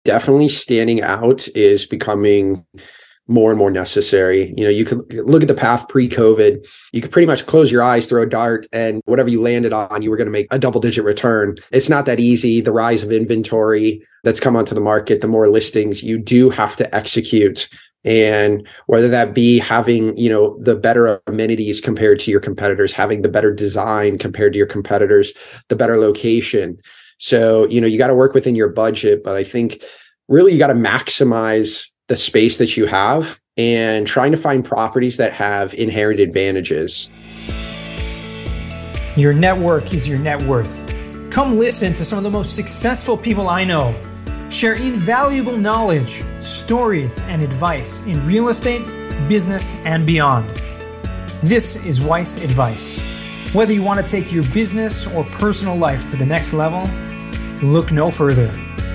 definitely standing out is becoming more and more necessary. You could look at the path pre-COVID. You could pretty much close your eyes, throw a dart, and whatever you landed on, you were going to make a double-digit return. It's not that easy. The rise of inventory that's come onto the market, the more listings, you do have to execute. And whether that be having, the better amenities compared to your competitors, having the better design compared to your competitors, the better location. So, you got to work within your budget, but I think really you got to maximize the space that you have and trying to find properties that have inherent advantages. Your network is your net worth. Come listen to some of the most successful people I know share invaluable knowledge, stories, and advice in real estate, business, and beyond. This is Weiss Advice. Whether you want to take your business or personal life to the next level, look no further.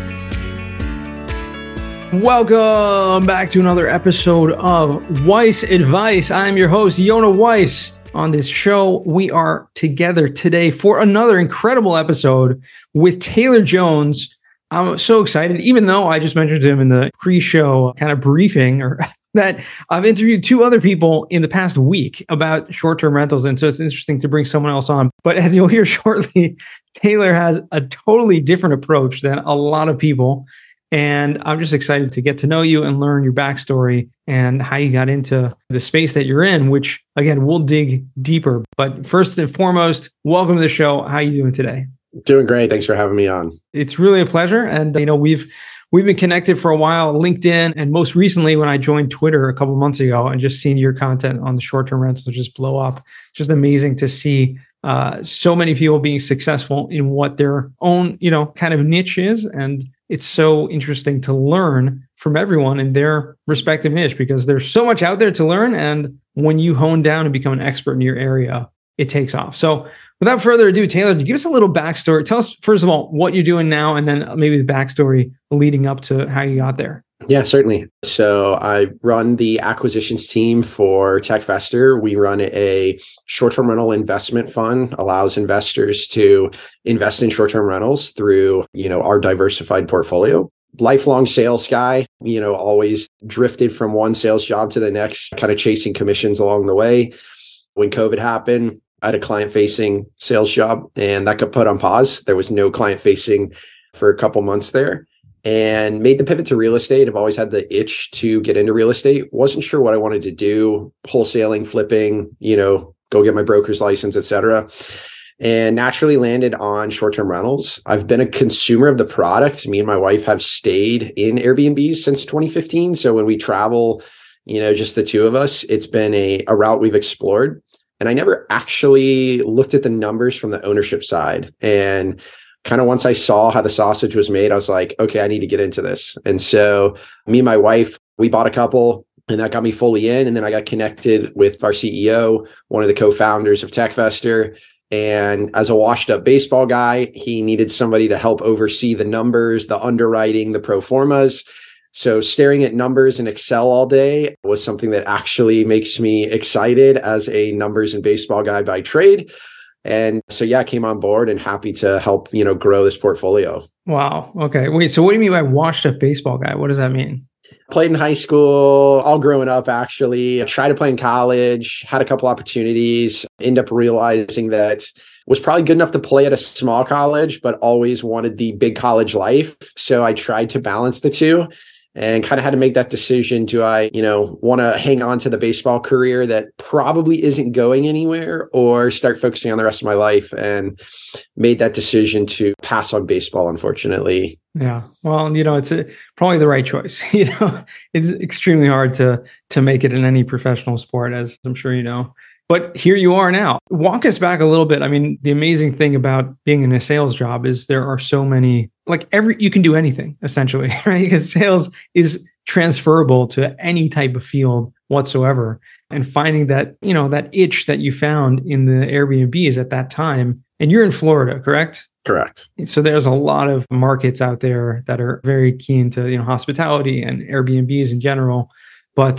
Welcome back to another episode of Weiss Advice. I'm your host, Yonah Weiss. On this show, we are together today for another incredible episode with Taylor Jones. I'm so excited, even though I just mentioned to him in the pre-show kind of briefing that I've interviewed two other people in the past week about short-term rentals. And so it's interesting to bring someone else on. But as you'll hear shortly, Taylor has a totally different approach than a lot of people. And I'm just excited to get to know you and learn your backstory and how you got into the space that you're in, which, again, we'll dig deeper. But first and foremost, welcome to the show. How are you doing today? Doing great. Thanks for having me on. It's really a pleasure. And, we've been connected for a while, LinkedIn, and most recently when I joined Twitter a couple of months ago and just seeing your content on the short-term rentals just blow up. It's just amazing to see so many people being successful in what their own, kind of niche is. And it's so interesting to learn from everyone in their respective niche because there's so much out there to learn. And when you hone down and become an expert in your area, it takes off. So without further ado, Taylor, give us a little backstory. Tell us, first of all, what you're doing now, and then maybe the backstory leading up to how you got there. Yeah, certainly. So I run the acquisitions team for TechVestor. We run a short-term rental investment fund, allows investors to invest in short-term rentals through, our diversified portfolio. Lifelong sales guy, always drifted from one sales job to the next, kind of chasing commissions along the way. When COVID happened, I had a client-facing sales job and that got put on pause. There was no client-facing for a couple months there. And made the pivot to real estate. I've always had the itch to get into real estate. Wasn't sure what I wanted to do, wholesaling, flipping, go get my broker's license, et cetera. And naturally landed on short-term rentals. I've been a consumer of the product. Me and my wife have stayed in Airbnbs since 2015. So when we travel, just the two of us, it's been a route we've explored. And I never actually looked at the numbers from the ownership side. And kind of once I saw how the sausage was made, I was like, okay, I need to get into this. And so me and my wife, we bought a couple and that got me fully in. And then I got connected with our CEO, one of the co-founders of TechVestor. And as a washed up baseball guy, he needed somebody to help oversee the numbers, the underwriting, the pro formas. So staring at numbers in Excel all day was something that actually makes me excited as a numbers and baseball guy by trade. And so, I came on board and happy to help, grow this portfolio. Wow. Okay. Wait, so what do you mean by washed up baseball guy? What does that mean? Played in high school, all growing up, actually. I tried to play in college, had a couple opportunities, end up realizing that was probably good enough to play at a small college, but always wanted the big college life. So I tried to balance the two. And kind of had to make that decision. Do I, want to hang on to the baseball career that probably isn't going anywhere or start focusing on the rest of my life? And made that decision to pass on baseball, unfortunately. Yeah. Well, it's probably the right choice. It's extremely hard to make it in any professional sport, as I'm sure you know. But here you are now. Walk us back a little bit. I mean, the amazing thing about being in a sales job is there are so many, you can do anything essentially, right? Because sales is transferable to any type of field whatsoever. And finding that, that itch that you found in the Airbnbs at that time, and you're in Florida, correct? Correct. So there's a lot of markets out there that are very keen to, hospitality and Airbnbs in general. But,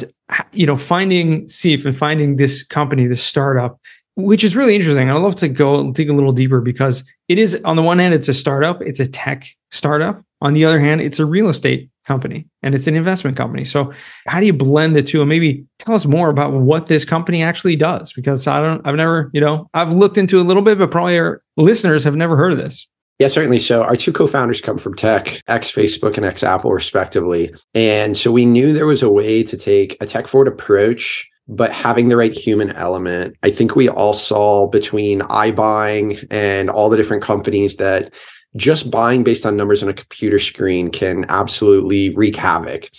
finding Seif and finding this company, this startup, which is really interesting. I'd love to go dig a little deeper because it is, on the one hand, it's a startup, it's a tech startup, On the other hand, it's a real estate company and it's an investment company. So how do you blend the two? And maybe tell us more about what this company actually does, because I've never, I've looked into a little bit, but probably our listeners have never heard of this. Yeah, certainly. So our two co-founders come from tech, ex-Facebook and ex-Apple respectively. And so we knew there was a way to take a tech-forward approach, but having the right human element. I think we all saw between iBuying and all the different companies that just buying based on numbers on a computer screen can absolutely wreak havoc.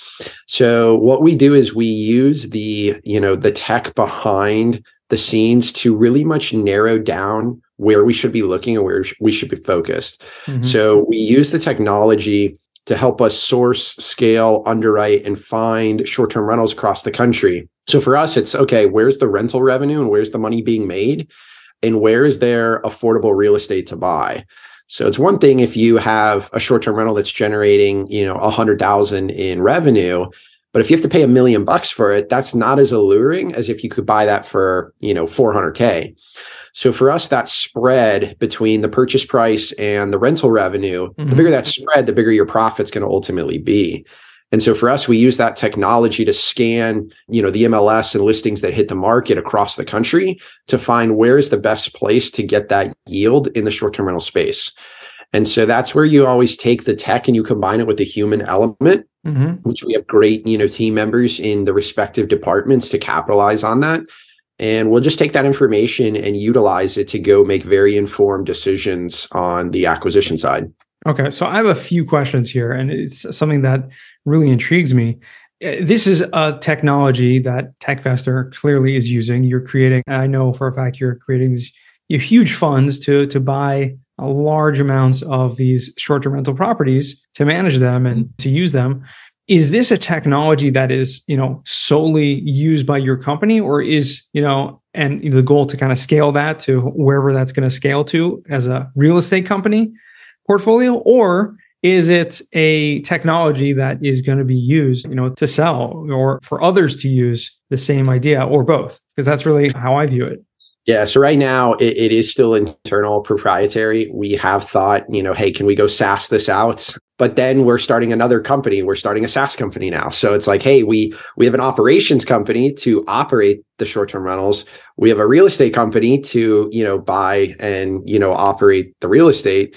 So what we do is we use the tech behind the scenes to really much narrow down where we should be looking and where we should be focused. Mm-hmm. So we use the technology to help us source, scale, underwrite, and find short-term rentals across the country. So for us, it's okay, where's the rental revenue and where's the money being made? And where is there affordable real estate to buy? So it's one thing if you have a short-term rental that's generating, $100,000 in revenue, but if you have to pay $1 million for it, that's not as alluring as if you could buy that for, $400K. So for us, that spread between the purchase price and the rental revenue, the bigger that spread, the bigger your profit's going to ultimately be. And so for us, we use that technology to scan, the MLS and listings that hit the market across the country to find where is the best place to get that yield in the short-term rental space. And so that's where you always take the tech and you combine it with the human element, which we have great, team members in the respective departments to capitalize on that. And we'll just take that information and utilize it to go make very informed decisions on the acquisition side. Okay. So I have a few questions here, and it's something that really intrigues me. This is a technology that TechVestor clearly is using. You're creating, I know for a fact you're creating these huge funds to buy large amounts of these short-term rental properties, to manage them and to use them. Is this a technology that is, solely used by your company, or is, and the goal to kind of scale that to wherever that's going to scale to as a real estate company portfolio? Or is it a technology that is going to be used, to sell or for others to use the same idea, or both? Because that's really how I view it. Yeah. So right now it is still internal proprietary. We have thought, hey, can we go SaaS this out? But then we're starting another company. We're starting a SaaS company now. So it's like, hey, we have an operations company to operate the short-term rentals. We have a real estate company to, buy and, operate the real estate.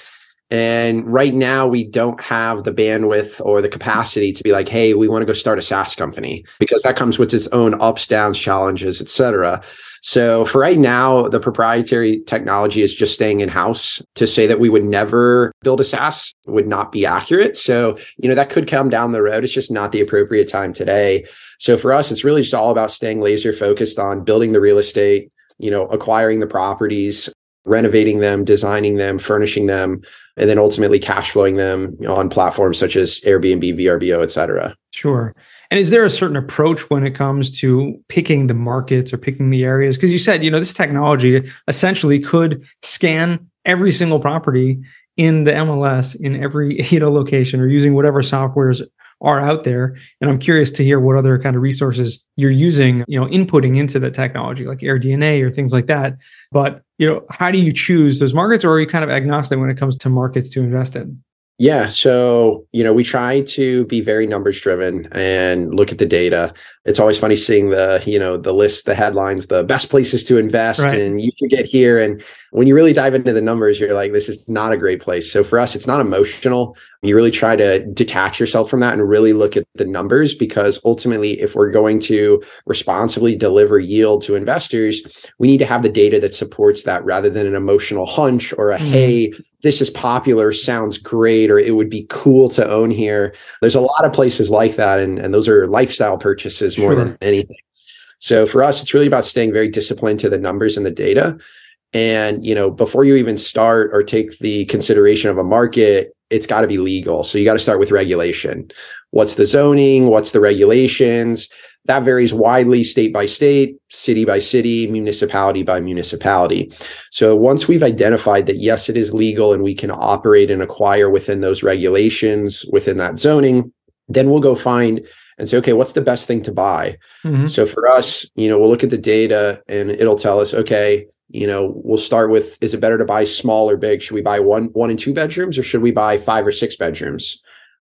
And right now we don't have the bandwidth or the capacity to be like, hey, we want to go start a SaaS company, because that comes with its own ups, downs, challenges, et cetera. So for right now, the proprietary technology is just staying in-house. To say that we would never build a SaaS would not be accurate. So, that could come down the road. It's just not the appropriate time today. So for us, it's really just all about staying laser focused on building the real estate, acquiring the properties, renovating them, designing them, furnishing them, and then ultimately cash flowing them on platforms such as Airbnb, VRBO, et cetera. Sure. And is there a certain approach when it comes to picking the markets or picking the areas? Because you said, this technology essentially could scan every single property in the MLS in every, location, or using whatever softwares are out there. And I'm curious to hear what other kind of resources you're using, inputting into the technology, like AirDNA or things like that. But, how do you choose those markets, or are you kind of agnostic when it comes to markets to invest in? Yeah. So, we try to be very numbers driven and look at the data. It's always funny seeing the list, the headlines, the best places to invest, right, and you can get here. And when you really dive into the numbers, you're like, this is not a great place. So for us, it's not emotional. You really try to detach yourself from that and really look at the numbers, because ultimately, if we're going to responsibly deliver yield to investors, we need to have the data that supports that, rather than an emotional hunch or hey, this is popular, sounds great, or it would be cool to own here. There's a lot of places like that. And those are lifestyle purchases more than anything. So for us, it's really about staying very disciplined to the numbers and the data. And, before you even start or take the consideration of a market, it's got to be legal. So you got to start with regulation. What's the zoning? What's the regulations? That varies widely state by state, city by city, municipality by municipality. So once we've identified that, yes, it is legal and we can operate and acquire within those regulations, within that zoning, then we'll go find and say, okay, what's the best thing to buy? So for us, we'll look at the data and it'll tell us, okay, we'll start with, is it better to buy small or big? Should we buy one and two bedrooms, or should we buy 5 or 6 bedrooms?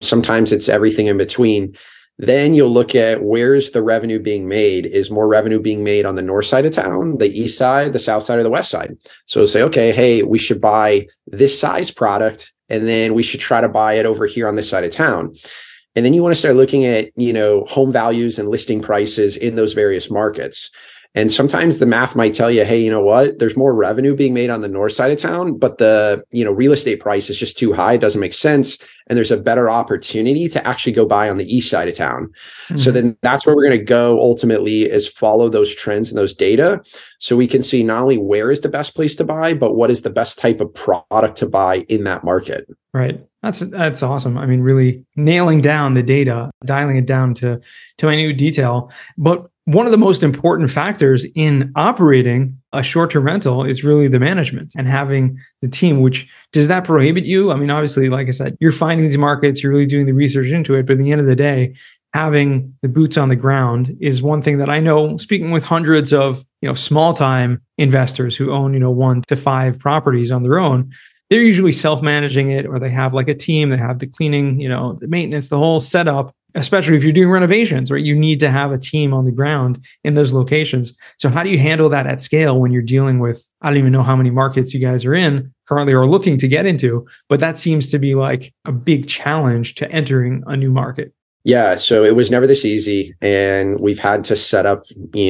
Sometimes it's everything in between. Then you'll look at where's the revenue being made. Is more revenue being made on the north side of town, the east side, the south side, or the west side? So say, okay, hey, we should buy this size product, and then we should try to buy it over here on this side of town. And then you want to start looking at, home values and listing prices in those various markets. And sometimes the math might tell you, hey, you know what? There's more revenue being made on the north side of town, but the, real estate price is just too high. It doesn't make sense. And there's a better opportunity to actually go buy on the east side of town. Mm-hmm. So then that's where we're going to go ultimately, is follow those trends and those data. So we can see not only where is the best place to buy, but what is the best type of product to buy in that market. Right. That's awesome. I mean, really nailing down the data, dialing it down to minute detail. But one of the most important factors in operating a short-term rental is really the management and having the team, which does that prohibit you? I mean, obviously, like I said, you're finding these markets, you're really doing the research into it. But at the end of the day, having the boots on the ground is one thing that I know, speaking with hundreds of, small-time investors who own, 1 to 5 properties on their own. They're usually self-managing it, or they have like a team, they have the cleaning, the maintenance, the whole setup, especially if you're doing renovations, right? You need to have a team on the ground in those locations. So how do you handle that at scale when you're dealing with, I don't even know how many markets you guys are in currently or looking to get into, but that seems to be like a big challenge to entering a new market. Yeah, so it was never this easy, and we've had to set up,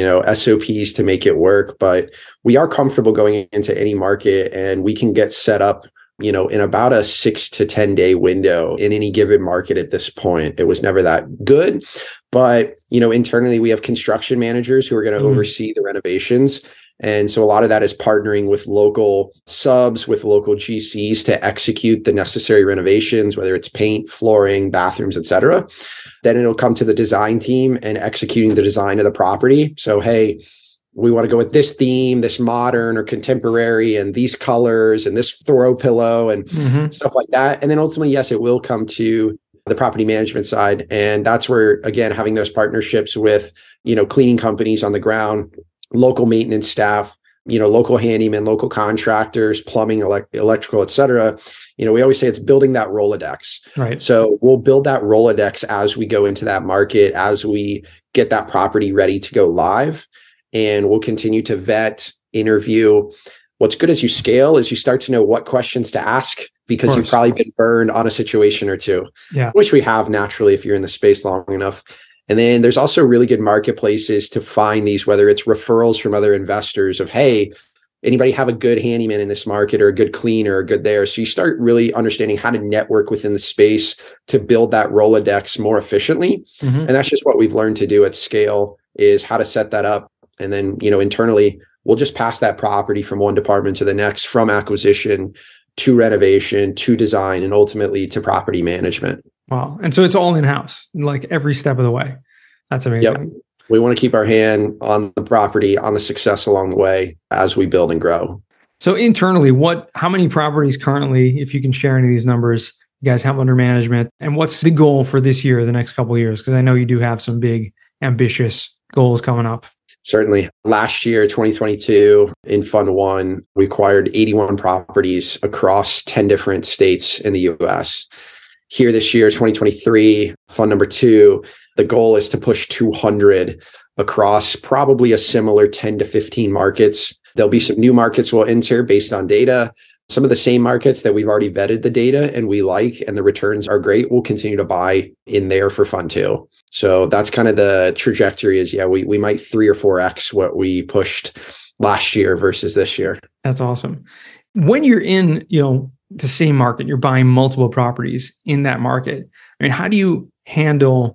SOPs to make it work, but we are comfortable going into any market, and we can get set up, in about a 6 to 10 day window in any given market at this point. It was never that good, but, internally we have construction managers who are going to oversee the renovations. And so a lot of that is partnering with local subs, with local GCs to execute the necessary renovations, whether it's paint, flooring, bathrooms, et cetera. Then it'll come to the design team and executing the design of the property. So, hey, we want to go with this theme, this modern or contemporary, and these colors and this throw pillow and stuff like that. And then ultimately, yes, it will come to the property management side. And that's where, again, having those partnerships with, cleaning companies on the ground, local maintenance staff, local handymen, local contractors, plumbing, electrical, et cetera. We always say it's building that Rolodex. Right. So we'll build that Rolodex as we go into that market, as we get that property ready to go live. And we'll continue to vet, interview. What's good as you scale is you start to know what questions to ask, because you've probably been burned on a situation or two, which we have naturally if you're in the space long enough. And then there's also really good marketplaces to find these, whether it's referrals from other investors of, hey, anybody have a good handyman in this market, or a good cleaner, or good there. So you start really understanding how to network within the space to build that Rolodex more efficiently. And that's just what we've learned to do at scale, is how to set that up. And then, internally, we'll just pass that property from one department to the next, from acquisition to renovation to design, and ultimately to property management. Wow. And so it's all in-house, like every step of the way. That's amazing. Yep. We want to keep our hand on the property, on the success along the way as we build and grow. So internally, how many properties currently, if you can share any of these numbers, you guys have under management, and what's the goal for this year, the next couple of years? Because I know you do have some big, ambitious goals coming up. Certainly. Last year, 2022, in Fund 1, we acquired 81 properties across 10 different states in the US. Here this year, 2023, Fund number 2, the goal is to push 200 across probably a similar 10 to 15 markets. There'll be some new markets we'll enter based on data. Some of the same markets that we've already vetted the data and we like, and the returns are great, we'll continue to buy in there for Fund 2. So that's kind of the trajectory is, we might 3 or 4x what we pushed last year versus this year. That's awesome. When you're in, the same market, you're buying multiple properties in that market. I mean, how do you handle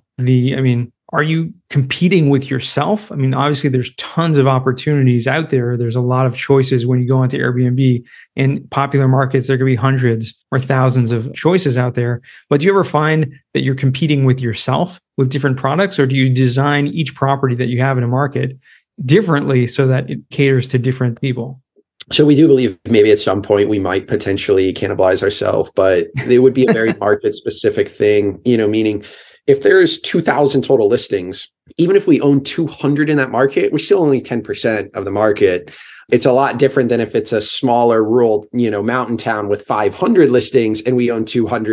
are you competing with yourself? I mean, obviously there's tons of opportunities out there. There's a lot of choices when you go onto Airbnb. In popular markets, there could be hundreds or thousands of choices out there. But do you ever find that you're competing with yourself with different products, or do you design each property that you have in a market differently so that it caters to different people? So we do believe maybe at some point we might potentially cannibalize ourselves, but it would be a very market specific thing, meaning if there's 2,000 total listings, even if we own 200 in that market, we're still only 10% of the market. It's a lot different than if it's a smaller rural, mountain town with 500 listings and we own 200.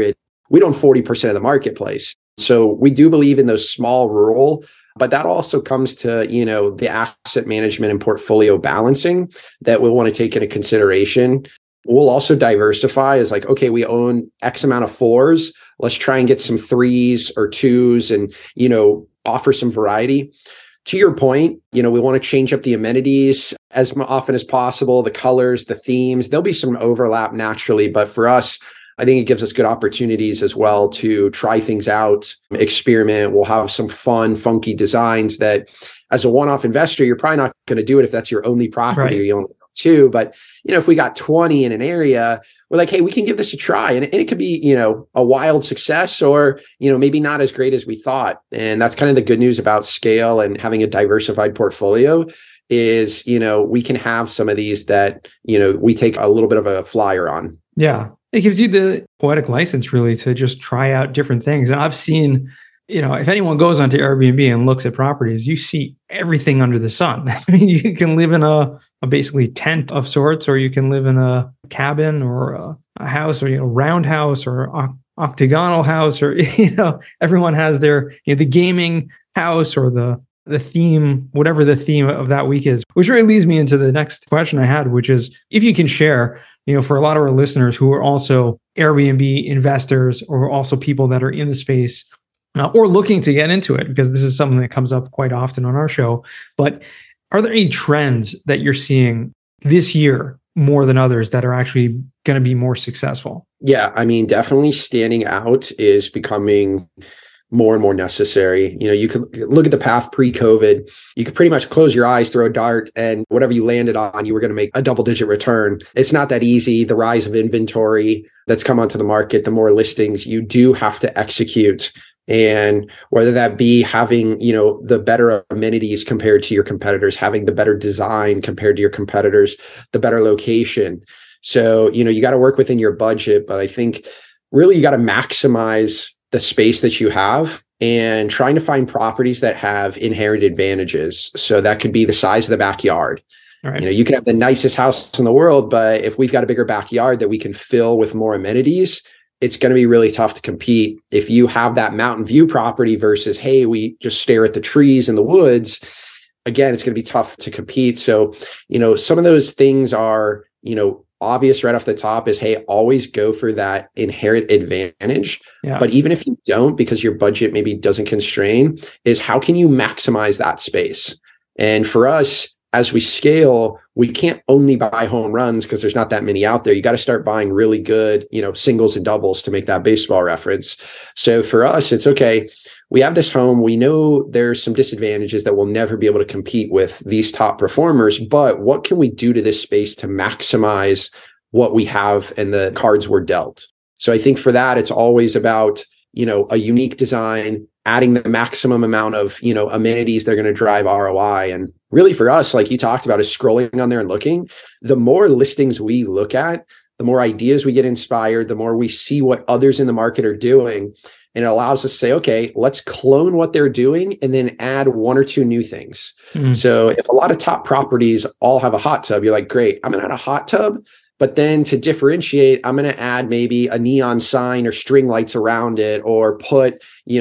we own 40% of the marketplace. So we do believe in those small rural, but that also comes to, the asset management and portfolio balancing that we'll want to take into consideration. We'll also diversify as like, okay, we own X amount of fours. Let's try and get some threes or twos and, offer some variety. To your point, we want to change up the amenities as often as possible, the colors, the themes. There'll be some overlap naturally, but for us, I think it gives us good opportunities as well to try things out, experiment. We'll have some fun, funky designs that as a one-off investor, you're probably not going to do it if that's your only property or you only own two. But, if we got 20 in an area, we're like, hey, we can give this a try. And it could be, a wild success or, maybe not as great as we thought. And that's kind of the good news about scale and having a diversified portfolio is, we can have some of these that, we take a little bit of a flyer on. Yeah. It gives you the poetic license really to just try out different things. And I've seen, if anyone goes onto Airbnb and looks at properties, you see everything under the sun. I mean, you can live in a basically tent of sorts, or you can live in a cabin or a house or, roundhouse or octagonal house, or, everyone has their, the gaming house or the theme, whatever the theme of that week is, which really leads me into the next question I had, which is if you can share, for a lot of our listeners who are also Airbnb investors or also people that are in the space or looking to get into it, because this is something that comes up quite often on our show. But are there any trends that you're seeing this year more than others that are actually going to be more successful? Yeah, I mean, definitely standing out is becoming more and more necessary. You could look at the path pre-COVID. You could pretty much close your eyes, throw a dart, and whatever you landed on, you were going to make a double-digit return. It's not that easy. The rise of inventory that's come onto the market, the more listings, you do have to execute. And whether that be having, the better amenities compared to your competitors, having the better design compared to your competitors, the better location. So, you got to work within your budget, but I think really you got to maximize the space that you have and trying to find properties that have inherent advantages. So that could be the size of the backyard. All right. You can have the nicest house in the world, but if we've got a bigger backyard that we can fill with more amenities, it's going to be really tough to compete. If you have that mountain view property versus, hey, we just stare at the trees in the woods, again, it's going to be tough to compete. So, some of those things are, obvious right off the top is, hey, always go for that inherent advantage. Yeah. But even if you don't, because your budget maybe doesn't constrain, is how can you maximize that space? And for us, as we scale, we can't only buy home runs because there's not that many out there. You got to start buying really good, singles and doubles to make that baseball reference. So for us, it's okay. We have this home. We know there's some disadvantages that we'll never be able to compete with these top performers, but what can we do to this space to maximize what we have and the cards we're dealt? So I think for that, it's always about, a unique design, adding the maximum amount of, amenities they're going to drive ROI. And really for us, like you talked about, is scrolling on there and looking. The more listings we look at, the more ideas we get inspired, the more we see what others in the market are doing. And it allows us to say, okay, let's clone what they're doing and then add one or two new things. Mm-hmm. So if a lot of top properties all have a hot tub, you're like, great, I'm going to add a hot tub. But then to differentiate, I'm going to add maybe a neon sign or string lights around it, or put,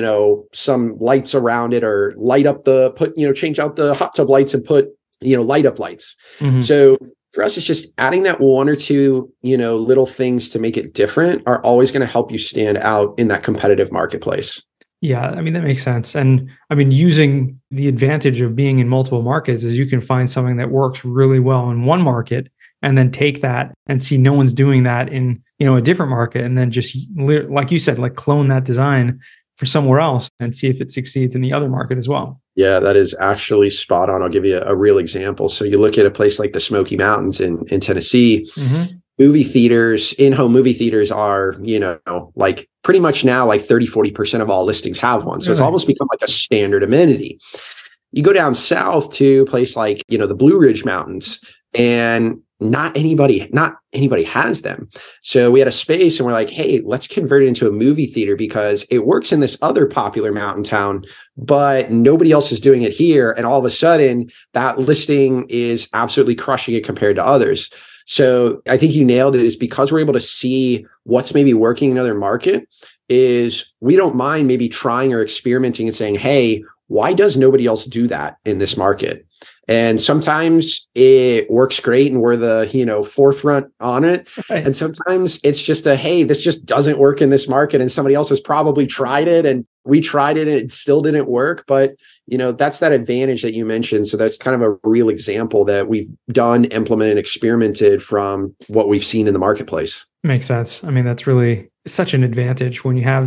some lights around it, or change out the hot tub lights and put, light up lights. Mm-hmm. So for us, it's just adding that one or two, little things to make it different are always going to help you stand out in that competitive marketplace. Yeah, I mean, that makes sense. And I mean, using the advantage of being in multiple markets is you can find something that works really well in one market and then take that and see no one's doing that in, a different market. And then just, like you said, like clone that design for somewhere else and see if it succeeds in the other market as well. Yeah, that is actually spot on. I'll give you a real example. So you look at a place like the Smoky Mountains in Tennessee, mm-hmm. Movie theaters, in-home movie theaters are, like pretty much now like 30-40% of all listings have one. So It's almost become like a standard amenity. You go down south to a place like, the Blue Ridge Mountains, and not anybody has them. So we had a space and we're like, hey, let's convert it into a movie theater because it works in this other popular mountain town, but nobody else is doing it here. And all of a sudden that listing is absolutely crushing it compared to others. So I think you nailed it, is because we're able to see what's maybe working in another market is we don't mind maybe trying or experimenting and saying, hey, why does nobody else do that in this market? And sometimes it works great and we're the, forefront on it. Right. And sometimes it's just hey, this just doesn't work in this market. And somebody else has probably tried it and we tried it and it still didn't work. But, that's that advantage that you mentioned. So that's kind of a real example that we've done, implemented, experimented from what we've seen in the marketplace. Makes sense. I mean, that's really such an advantage when you have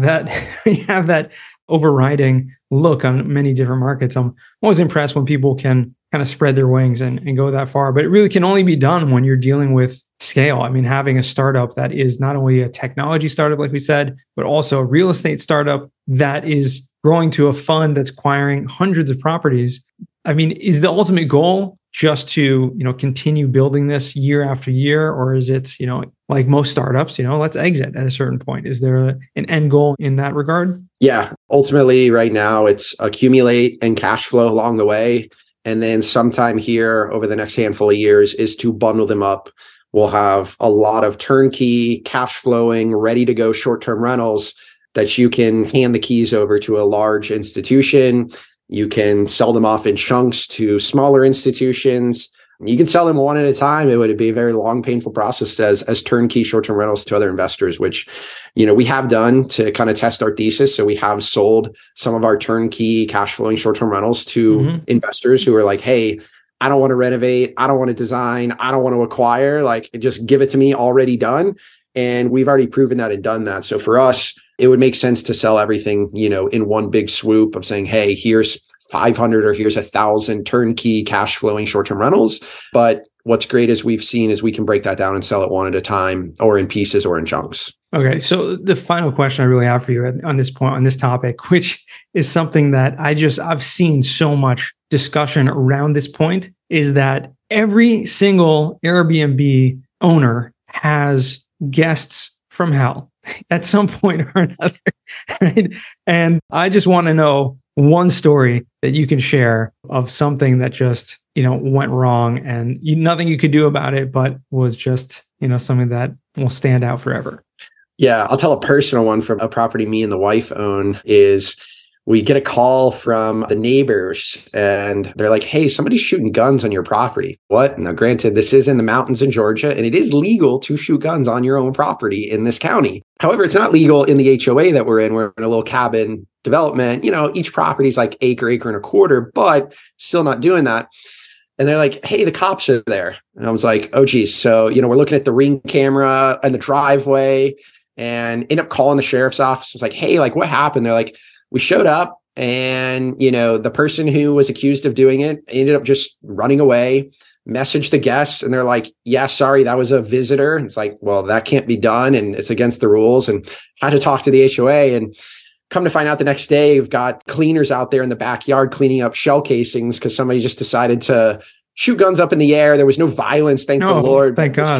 that, overriding look on many different markets. I'm always impressed when people can kind of spread their wings and go that far, but it really can only be done when you're dealing with scale. I mean, having a startup that is not only a technology startup, like we said, but also a real estate startup that is growing to a fund that's acquiring hundreds of properties. I mean, is the ultimate goal just to, continue building this year after year? Or is it, like most startups, let's exit at a certain point? Is there an end goal in that regard? Yeah. Ultimately, right now, it's accumulate and cash flow along the way. And then sometime here over the next handful of years is to bundle them up. We'll have a lot of turnkey, cash flowing, ready to go short-term rentals that you can hand the keys over to a large institution. You can sell them off in chunks to smaller institutions. You can sell them one at a time. It would be a very long, painful process as turnkey short-term rentals to other investors, which, we have done to kind of test our thesis. So we have sold some of our turnkey cash flowing short-term rentals to investors who are like, hey, I don't want to renovate. I don't want to design. I don't want to acquire. Like, just give it to me already done. And we've already proven that and done that. So for us, it would make sense to sell everything, in one big swoop of saying, hey, here's 500 or here's 1,000 turnkey cash flowing short-term rentals. But what's great is we've seen is we can break that down and sell it one at a time or in pieces or in chunks. Okay. So the final question I really have for you on this point, on this topic, which is something that I've seen so much discussion around this point, is that every single Airbnb owner has guests from hell at some point or another. Right? And I just want to know one story that you can share of something that just, went wrong and nothing you could do about it, but was just, something that will stand out forever. Yeah, I'll tell a personal one from a property me and the wife own. Is we get a call from the neighbors and they're like, hey, somebody's shooting guns on your property. What? Now, granted, this is in the mountains in Georgia and it is legal to shoot guns on your own property in this county. However, it's not legal in the HOA that we're in. We're in a little cabin development. Each property is like acre and a quarter, but still not doing that. And they're like, hey, the cops are there. And I was like, oh, geez. So, we're looking at the Ring camera in the driveway and end up calling the sheriff's office. I was like, hey, like what happened? They're like, we showed up and, the person who was accused of doing it ended up just running away, messaged the guests. And they're like, yeah, sorry, that was a visitor. And it's like, well, that can't be done. And it's against the rules, and had to talk to the HOA. And come to find out the next day, we've got cleaners out there in the backyard cleaning up shell casings because somebody just decided to shoot guns up in the air. There was no violence, thank the Lord. Thank God.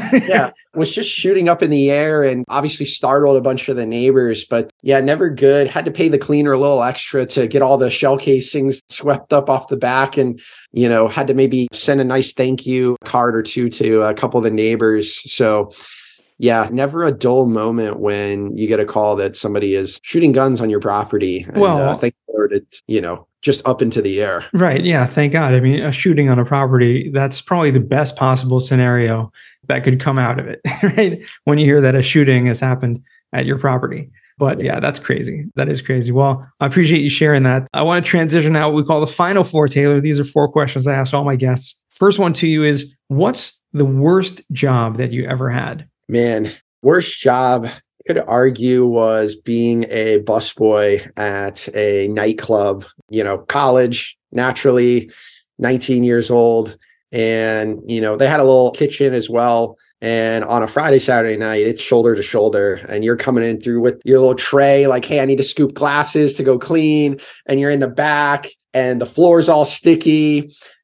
Was just shooting up in the air and obviously startled a bunch of the neighbors. But yeah, never good. Had to pay the cleaner a little extra to get all the shell casings swept up off the back, and had to maybe send a nice thank you card or two to a couple of the neighbors. So yeah, never a dull moment when you get a call that somebody is shooting guns on your property. And, thank the Lord, it's, just up into the air. Right. Yeah. Thank God. I mean, a shooting on a property, that's probably the best possible scenario that could come out of it, right? When you hear that a shooting has happened at your property. But yeah, that's crazy. That is crazy. Well, I appreciate you sharing that. I want to transition now what we call the final four, Taylor. These are 4 questions I ask all my guests. First one to you is, what's the worst job that you ever had? Man, worst job, I could argue, was being a busboy at a nightclub, college, naturally, 19 years old. And, they had a little kitchen as well. And on a Friday, Saturday night, it's shoulder to shoulder. And you're coming in through with your little tray, like, hey, I need to scoop glasses to go clean. And you're in the back and the floor's all sticky.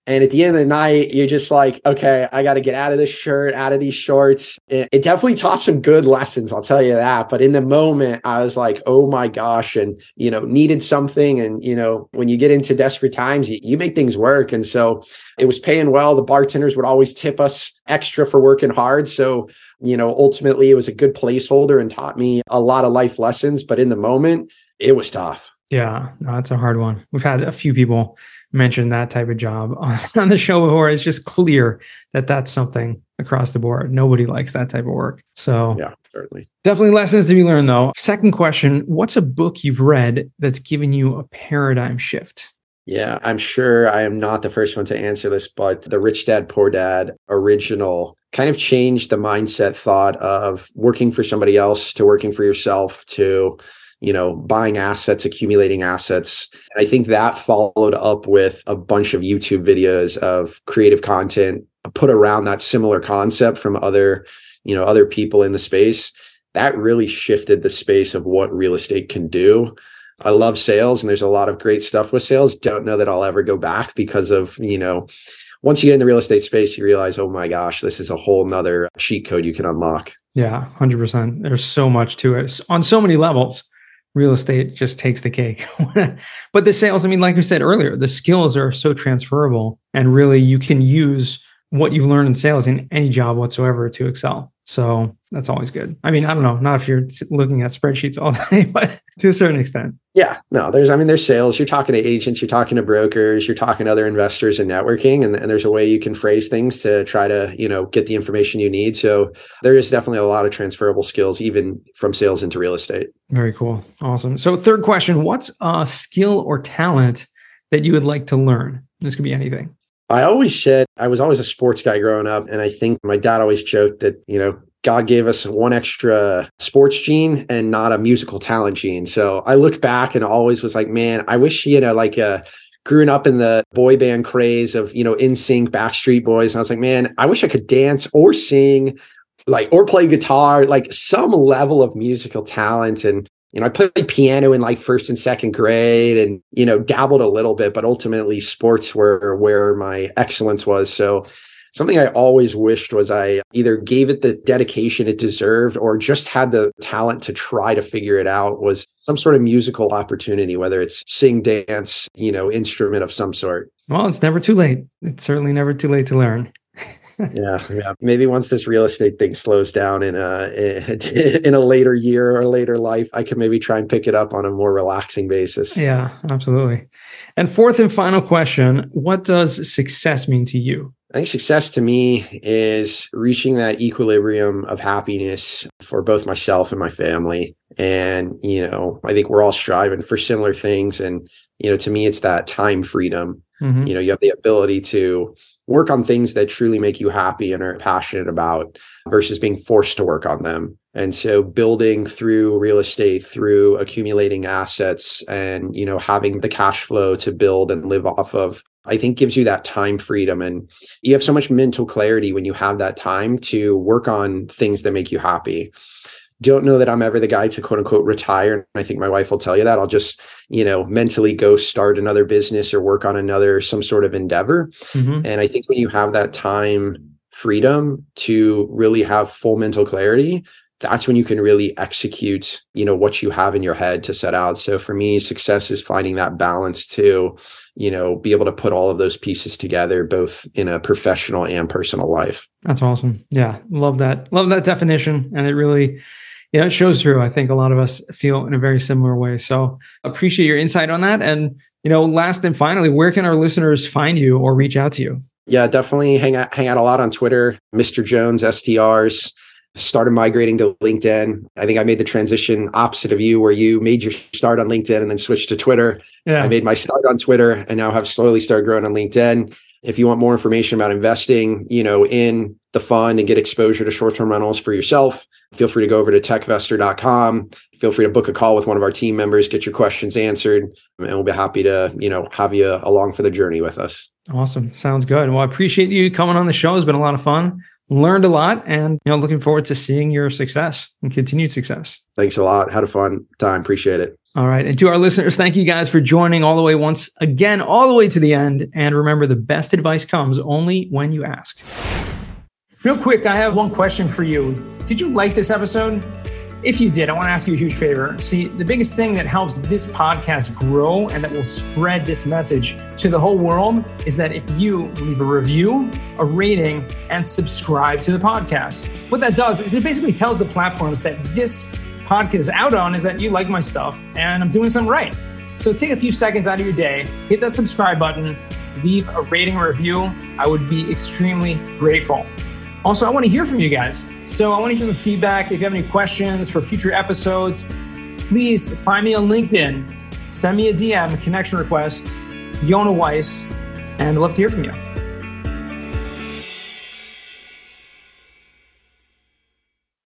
And at the end of the night, you're just like, okay, I got to get out of this shirt, out of these shorts. It definitely taught some good lessons, I'll tell you that. But in the moment, I was like, oh my gosh, and, needed something. And, when you get into desperate times, you make things work. And so it was paying well. The bartenders would always tip us extra for working hard. So, ultimately, it was a good placeholder and taught me a lot of life lessons. But in the moment, it was tough. Yeah, no, that's a hard one. We've had a few people mention that type of job on the show before. It's just clear that that's something across the board. Nobody likes that type of work. So yeah, certainly. Definitely lessons to be learned though. Second question, what's a book you've read that's given you a paradigm shift? Yeah, I'm sure I am not the first one to answer this, but the Rich Dad, Poor Dad original kind of changed the mindset thought of working for somebody else to working for yourself to buying assets, accumulating assets. And I think that followed up with a bunch of YouTube videos of creative content put around that similar concept from other people in the space. That really shifted the space of what real estate can do. I love sales and there's a lot of great stuff with sales. Don't know that I'll ever go back because of, once you get in the real estate space, you realize, oh my gosh, this is a whole nother cheat code you can unlock. Yeah, 100%. There's so much to it on so many levels. Real estate just takes the cake. But the sales, like we said earlier, the skills are so transferable and really you can use what you've learned in sales in any job whatsoever to excel. So that's always good. I don't know, not if you're looking at spreadsheets all day, but to a certain extent. Yeah, no, there's sales. You're talking to agents, you're talking to brokers, you're talking to other investors and networking. And there's a way you can phrase things to try to, get the information you need. So there is definitely a lot of transferable skills, even from sales into real estate. Very cool. Awesome. So third question, what's a skill or talent that you would like to learn? This could be anything. I always said I was always a sports guy growing up. And I think my dad always joked that, God gave us one extra sports gene and not a musical talent gene. So I look back and always was like, man, I wish, growing up in the boy band craze of, NSYNC, Backstreet Boys. And I was like, man, I wish I could dance or sing, or play guitar, some level of musical talent. And I played piano in first and second grade and, dabbled a little bit, but ultimately sports were where my excellence was. So something I always wished was I either gave it the dedication it deserved or just had the talent to try to figure it out was some sort of musical opportunity, whether it's sing, dance, instrument of some sort. Well, it's never too late. It's certainly never too late to learn. Yeah. Maybe once this real estate thing slows down in a later year or later life, I can maybe try and pick it up on a more relaxing basis. Yeah, absolutely. And fourth and final question, what does success mean to you? I think success to me is reaching that equilibrium of happiness for both myself and my family. And, I think we're all striving for similar things. And, to me, it's that time freedom. Mm-hmm. You have the ability to work on things that truly make you happy and are passionate about versus being forced to work on them. And so building through real estate, through accumulating assets and, having the cash flow to build and live off of, I think gives you that time freedom. And you have so much mental clarity when you have that time to work on things that make you happy. Don't know that I'm ever the guy to quote unquote retire. And I think my wife will tell you that. I'll just, mentally go start another business or work on some sort of endeavor. Mm-hmm. And I think when you have that time freedom to really have full mental clarity, that's when you can really execute, what you have in your head to set out. So for me, success is finding that balance to, be able to put all of those pieces together, both in a professional and personal life. That's awesome. Yeah. Love that. Love that definition. And it really, it shows through. I think a lot of us feel in a very similar way. So appreciate your insight on that. And, last and finally, where can our listeners find you or reach out to you? Yeah, definitely hang out a lot on Twitter, Mr. Jones, STRs. Started migrating to LinkedIn. I think I made the transition opposite of you, where you made your start on LinkedIn and then switched to Twitter. Yeah. I made my start on Twitter and now have slowly started growing on LinkedIn. If you want more information about investing, in the fund and get exposure to short-term rentals for yourself, feel free to go over to techvestor.com. Feel free to book a call with one of our team members, get your questions answered, and we'll be happy to, have you along for the journey with us. Awesome. Sounds good. Well, I appreciate you coming on the show. It's been a lot of fun. Learned a lot and, looking forward to seeing your success and continued success. Thanks a lot. Had a fun time. Appreciate it. All right. And to our listeners, thank you guys for joining all the way once again, all the way to the end. And remember, the best advice comes only when you ask. Real quick, I have one question for you. Did you like this episode? If you did, I want to ask you a huge favor. See, the biggest thing that helps this podcast grow and that will spread this message to the whole world is that if you leave a review, a rating, and subscribe to the podcast. What that does is it basically tells the platforms that this podcast is out on is that you like my stuff and I'm doing something right. So take a few seconds out of your day, hit that subscribe button, leave a rating or review. I would be extremely grateful. Also, I want to hear from you guys. So I want to hear some feedback. If you have any questions for future episodes, please find me on LinkedIn. Send me a DM, a connection request, Yona Weiss, and I'd love to hear from you.